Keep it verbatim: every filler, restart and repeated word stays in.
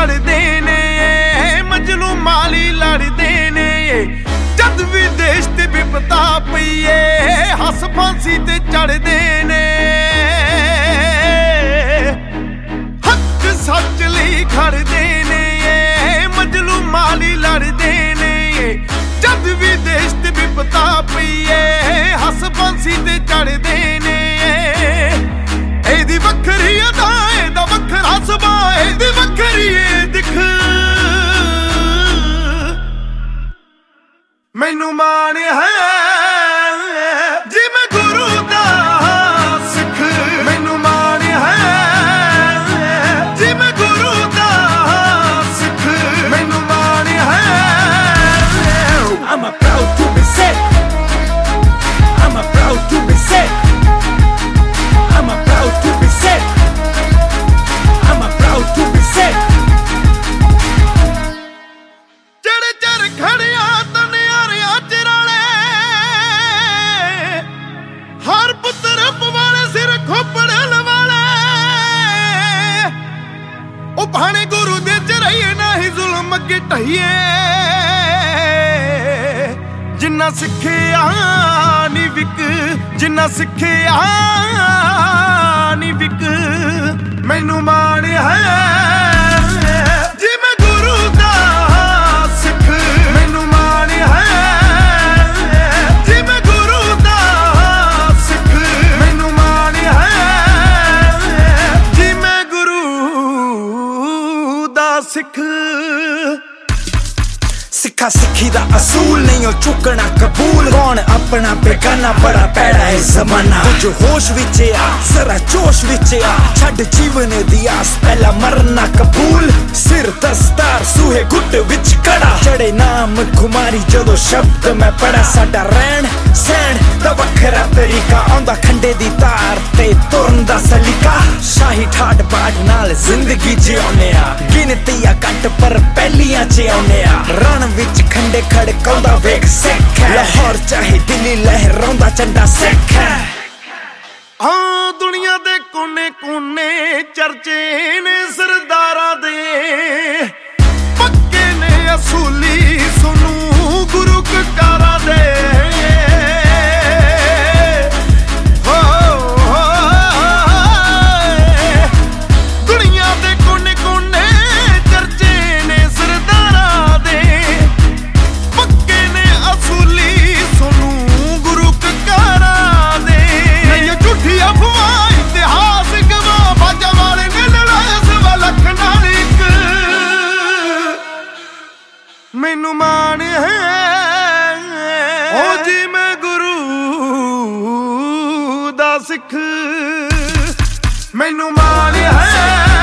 ਖੜਦੇ ਨੇ ਮਜਲੂ ਮਾਲੀ ਲੜਦੇ ਨੇ ਜਦ ਵੀ ਦੇਸ਼ ਤੇ ਵਿਪਤਾ ਪਈਏ ਹੱਸ ਫਾਂਸੀ ਤੇ ਚੜਦੇ ਨੇ ਹੱਕ ਸੱਚ ਲਈ ਖੜਦੇ ਨੇ ਮਜਲੂ ਮਾਲੀ ਲੜਦੇ ਨੇ ਜਦ ਵੀ ਦੇਸ਼ ਤੇ ਵਿਪਤਾ ਪਈਏ ਹੱਸ ਫਾਂਸੀ ਤੇ ਚੜਦੇ ਨੇ ਇਹਦੀ ਵੱਖਰੀ ਅਦਾ ਇਹਦਾ ਵੱਖਰਾ ਸੁਭਾਅ ਇਹਦੀ ਵੱਖਰੀ ਏ ਦਿਖ ਮੈਨੂੰ ਮਾਣ ਹੈ ਜਿਵੇਂ ਗੁਰੂ ਦਾ ਸਿੱਖ ਮੈਨੂੰ ਮਾਣ ਹੈ ਜਿਵੇਂ ਗੁਰੂ ਦਾ ਸਿੱਖ ਮੈਨੂੰ ਮਾਣ ਹੈ I'm a proud to be sick. I'm a proud to be sick. I'm a proud to be sick. I'm a proud to be sick. ਜਿਹੜੇ ਚਰ ਖੜਿਆ ਤਨਿਆਰਿਆਂ ਚਿਰਾਲੇ ਹਰ ਪੁੱਤਰ ਪਵਾਲੇ ਸਿਰ ਖੋਪੜਨ ਵਾਲੇ ਉਹ ਭਾਣੇ ਗੁਰੂ ਦੇ ਚਰਾਈਏ ਨਹੀਂ ਜ਼ੁਲਮ ਅੱਗੇ ਢਹੀਏ ਜਿੰਨਾ ਸਿੱਖਿਆ ਨੀ ਵਿਕ ਜਿੰਨਾ ਸਿੱਖਿਆ ਨੀ ਵਿਕ ਮੈਨੂੰ ਮਾਣ ਹੈ ਜਿਵੇਂ ਗੁਰੂ ਦਾ ਸਿੱਖ ਮੈਨੂੰ ਮਾਣ ਹੈ ਜਿਵੇਂ ਗੁਰੂ ਦਾ ਸਿੱਖ ਮੈਨੂੰ ਮਾਣ ਹੈ ਜਿਵੇਂ ਗੁਰੂ ਦਾ ਸਿੱਖ ਸਿੱਖਾ ਸਿੱਖੀ ਦਾ ਅਸੂਲ ਨਹੀਂ ਉਹ ਚੁੱਕਣਾ ਕਬੂਲ ਕੌਣ ਆਪਣਾ ਬੇਗਾਨਾ ਬੜਾ ਪੈੜਾ ਹੈ ਜ਼ਮਾਨਾ ਕੁਝ ਹੋਸ਼ ਵਿੱਚ ਆ ਜ਼ਰਾ ਜੋਸ਼ ਵਿੱਚ ਆ ਛੱਡ ਜੀਵਨ ਦੀ ਆਸ ਪਹਿਲਾਂ ਮਰਨਾ ਕਬੂਲ ਸਿਰ ਦਸਤਾਰ ਸੂਹੇ ਗੁੱਟ ਵਿੱਚ ਕੜਾ ਚੜੇ ਨਾਮ ਖੁਮਾਰੀ ਜਦੋਂ ਸ਼ਬਦ ਮੈਂ ਪੜਾ ਸਾਡਾ ਰਹਿਣ ਸਹਿਣ ਦਾ ਵੱਖਰਾ ਤਰੀਕਾ ਆਉਂਦਾ ਖੰਡੇ ਦੀ ਤਾਰ ਤੇ ਤੁਰਨ ਦਾ ਸਲੀਕਾ ਸ਼ਾਹੀ ਠਾੜ ਬਾੜ ਨਾਲ ਜ਼ਿੰਦਗੀ ਜਿਉਨੇ ਆ ਗਿਣਤੀਆਂ ਘੱਟ ਪਰ ਪਹਿਲੀਆਂ ਚ ਆਉਨੇ ਆ ਰਣ ਵਿੱਚ ਖੰਡੇ ਖੜਕਾਉਂਦਾ ਵੇਖ ਸਿੱਖ ਹੈ ਲਾਹੌਰ ਚਾਹੇ ਦਿੱਲੀ ਲਹਿਰਾਉਂਦਾ ਝੰਡਾ ਸਿੱਖ ਹੈ ਹਾਂ ਦੁਨੀਆ ਦੇ ਕੋਨੇ ਕੋਨੇ ਚਰਚੇ ਨੇ ਸਰਦਾਰਾਂ ਦੇ ਪੱਕੇ ਨੇ ਅਸੂਲੀ ਸੁਣੂ ਗੁਰੂ ਕਕਾਰਾਂ ਦੇ ਦੁਨੀਆ ਦੇ ਕੋਨੇ ਕੋਨੇ ਚਰਚੇ ਨੇ ਸਰਦਾਰਾਂ ਦੇ ਪੱਕੇ ਨੇ ਅਸੂਲੀ ਸੁਣੂ ਗੁਰੂ ਕਕਾਰਾਂ ਦੇ ਨਹੀਂ ਝੂਠੀ ਅਫਵਾਹ ਇਤਿਹਾਸ ਗਵਾ ਬਾਜਾਂ ਵਾਲੇ ਨੇ ਲੜਾਇਆ ਸਵਾ ਲੱਖ ਨਾਲ ਇੱਕ ਮੈਨੂੰ ਮਾਣ ਹੈ ਓ ਜੀ ਮੈਂ ਗੁਰੂ ਦਾ ਸਿੱਖ ਮੈਨੂੰ ਮਾਣ ਹੈ